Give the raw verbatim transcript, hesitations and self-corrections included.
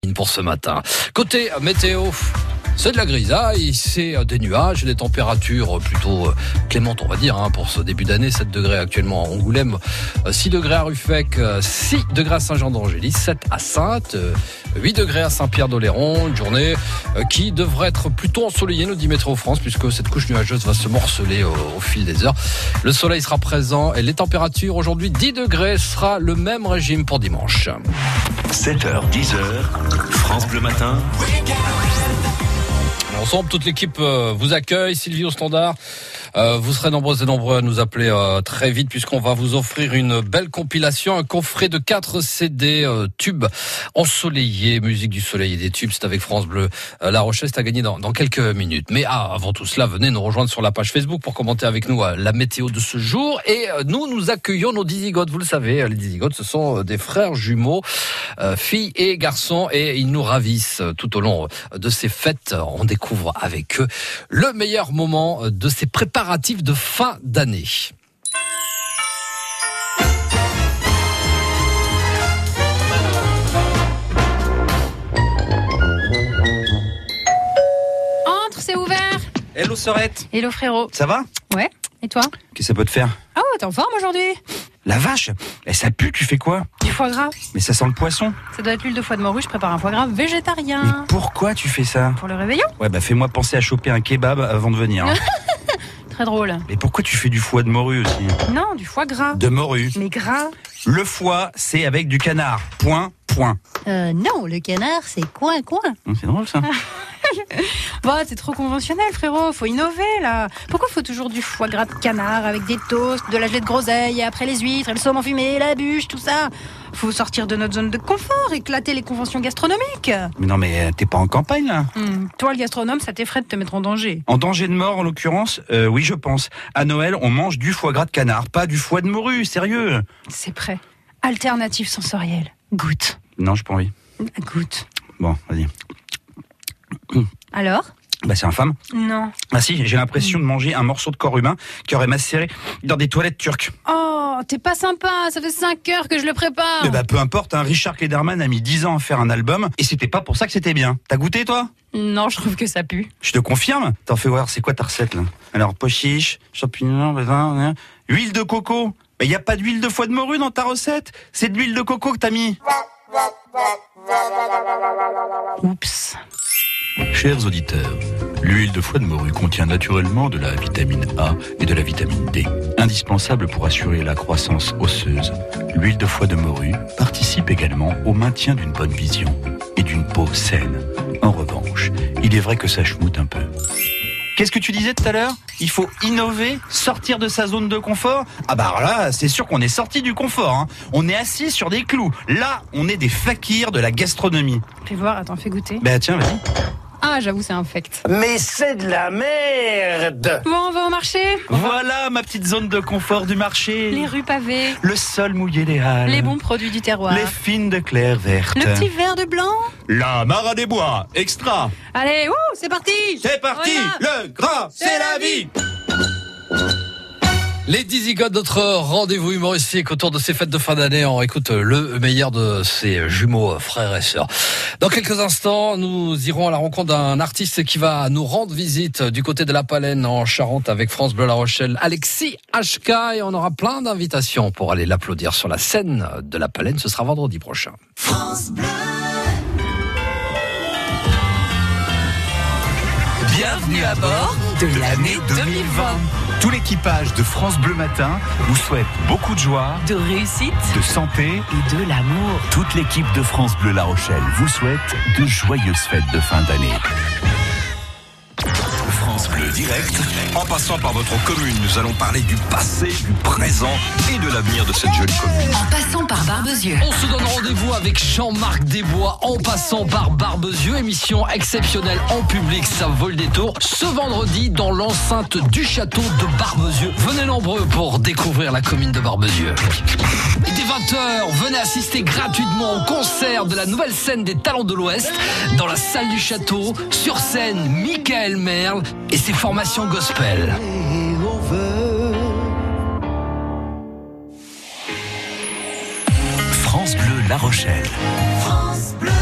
Pour ce matin. Côté météo, c'est de la grisaille, c'est des nuages et des températures plutôt clémentes, on va dire, hein, pour ce début d'année. sept degrés actuellement à Angoulême, six degrés à Ruffec, six degrés à Saint-Jean-d'Angély, sept à Saintes, huit degrés à Saint-Pierre-d'Oléron. Une journée qui devrait être plutôt ensoleillée, nous dit Météo France, puisque cette couche nuageuse va se morceler au, au fil des heures. Le soleil sera présent et les températures aujourd'hui, dix degrés, sera le même régime pour dimanche. sept heures, dix heures, France Bleu Matin. Ensemble, toute l'équipe vous accueille. Sylvie au standard. Euh, vous serez nombreux et nombreux à nous appeler euh, très vite, puisqu'on va vous offrir une belle compilation, un coffret de quatre C D euh, tubes ensoleillés, musique du soleil et des tubes. C'est avec France Bleu euh, La Rochelle. C'est à gagner dans, dans quelques minutes. Mais ah, avant tout cela, venez nous rejoindre sur la page Facebook pour commenter avec nous euh, la météo de ce jour. Et euh, nous, nous accueillons nos dizygotes. Vous le savez, les dizygotes, ce sont euh, des frères jumeaux, euh, filles et garçons, et ils nous ravissent euh, tout au long euh, de ces fêtes. On découvre avec eux le meilleur moment euh, de ces préparatifs de fin d'année. Entre, c'est ouvert. Hello Sorette. Hello frérot. Ça va? Ouais, et toi? Qu'est-ce que ça peut te faire? Ah ouais, t'es en forme aujourd'hui? La vache, eh, ça pue, tu fais quoi? Du foie gras. Mais ça sent le poisson. Ça doit être l'huile de foie de morue, je prépare un foie gras végétarien. Mais pourquoi tu fais ça? Pour le réveillon? Ouais, bah fais-moi penser à choper un kebab avant de venir. Hein. Très drôle. Mais pourquoi tu fais du foie de morue aussi? Non, du foie gras. De morue. Mais gras. Le foie, c'est avec du canard. Point, point. Euh, non, le canard, c'est coin, coin. C'est drôle ça. Bah, c'est trop conventionnel, frérot. Faut innover, là. Pourquoi faut toujours du foie gras de canard avec des toasts, de la gelée de groseille, et après les huîtres, et le saumon fumé, la bûche, tout ça? Faut sortir de notre zone de confort, éclater les conventions gastronomiques. Mais non, mais euh, t'es pas en campagne, là? Hum, Toi, le gastronome, ça t'effraie de te mettre en danger. En danger de mort, en l'occurrence, euh, oui, je pense. À Noël, on mange du foie gras de canard, pas du foie de morue, sérieux. C'est prêt. Alternative sensorielle. Goûte. Non, j'ai pas envie. Goûte. Bon, vas-y. Alors? Bah, c'est infâme. Non. Ah si, j'ai l'impression de manger un morceau de corps humain qui aurait macéré dans des toilettes turques. Oh, t'es pas sympa, ça fait cinq heures que je le prépare. Eh bah, peu importe, hein, Richard Klederman a mis dix ans à faire un album et c'était pas pour ça que c'était bien. T'as goûté, toi? Non, je trouve que ça pue. Je te confirme. T'en fais voir, c'est quoi ta recette, là? Alors, pois chiche, champignons, raisin, huile de coco. Mais y a pas d'huile de foie de morue dans ta recette? C'est de l'huile de coco que t'as mis. Oups. Chers auditeurs, l'huile de foie de morue contient naturellement de la vitamine A et de la vitamine D, indispensables pour assurer la croissance osseuse. L'huile de foie de morue participe également au maintien d'une bonne vision et d'une peau saine. En revanche, il est vrai que ça chmoute un peu. Qu'est-ce que tu disais tout à l'heure? Il faut innover, sortir de sa zone de confort. Ah bah alors là, c'est sûr qu'on est sorti du confort. Hein. On est assis sur des clous. Là, on est des fakirs de la gastronomie. Fais voir, attends, fais goûter. Bah tiens, vas-y. Ah, j'avoue, c'est infect. Mais c'est de la merde! Bon, on va au marché? Voilà ma petite zone de confort du marché. Les rues pavées. Le sol mouillé des halles. Les bons produits du terroir. Les fines de clair verte. Le petit verre de blanc. La Mara des Bois, extra. Allez, ouh, c'est parti! C'est parti, Voilà. le grand, c'est la vie. Les dizygotes, notre rendez-vous humoristique autour de ces fêtes de fin d'année. On écoute le meilleur de ces jumeaux frères et sœurs. Dans quelques instants, nous irons à la rencontre d'un artiste qui va nous rendre visite du côté de la Palaine en Charente avec France Bleu La Rochelle, Alexis H K, et on aura plein d'invitations pour aller l'applaudir sur la scène de la Palaine. Ce sera vendredi prochain. France Bleu. Bienvenue à bord de l'année deux mille vingt. Tout l'équipage de France Bleu Matin vous souhaite beaucoup de joie, de réussite de santé et de l'amour. Toute l'équipe de France Bleu La Rochelle vous souhaite de joyeuses fêtes de fin d'année. France Bleu direct. En passant par votre commune, nous allons parler du passé, du présent et de l'avenir de cette jolie commune. En passant par Barbezieux. On se donne rendez-vous avec Jean-Marc Desbois en passant par Barbezieux. Émission exceptionnelle en public, ça vole des tours. Ce vendredi dans l'enceinte du château de Barbezieux. Venez nombreux pour découvrir la commune de Barbezieux. Et dès vingt heures, venez assister gratuitement au concert de la nouvelle scène des Talents de l'Ouest dans la salle du château. Sur scène, Michael Merle et ses formations gospel. France Bleu La Rochelle. France Bleu.